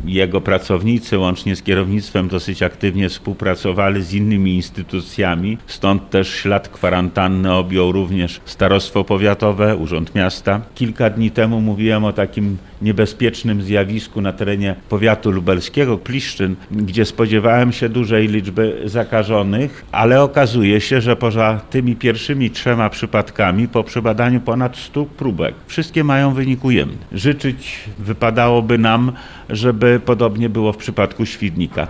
jego pracownicy łącznie z kierownictwem dosyć aktywnie współpracowali z innymi instytucjami, stąd też ślad kwarantanny objął również starostwo powiatowe, Urząd Miasta. Kilka dni temu mówiłem o takim niebezpiecznym zjawisku na terenie powiatu lubelskiego, Pliszczyn, gdzie spodziewałem się dużej liczby zakażonych, ale okazuje się, że poza tymi pierwszymi 3 przypadkami po przebadaniu ponad 100 próbek wszystkie mają wynik ujemny. Życzyć wypadałoby nam, żeby podobnie było w przypadku Świdnika.